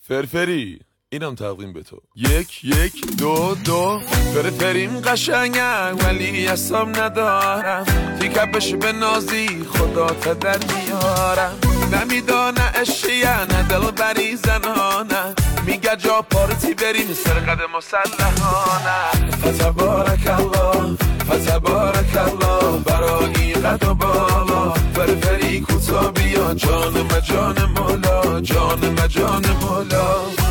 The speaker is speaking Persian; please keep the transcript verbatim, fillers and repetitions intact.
فرفری اینم تقدیم به تو. یک یک دو دو فرفریم قشنگم ولی حساب ندارم، تیکب بشه به نازی خدا تا در میارم. نمیدانه اشیه نه دل بری زنانه، میگه جا پارتی بریم سر قدم مسلحانه. فتبارک الله فتبارک الله برای این قد و بالا، فرفری کوتا بیا جان مجان مولا، جان مجان مولا.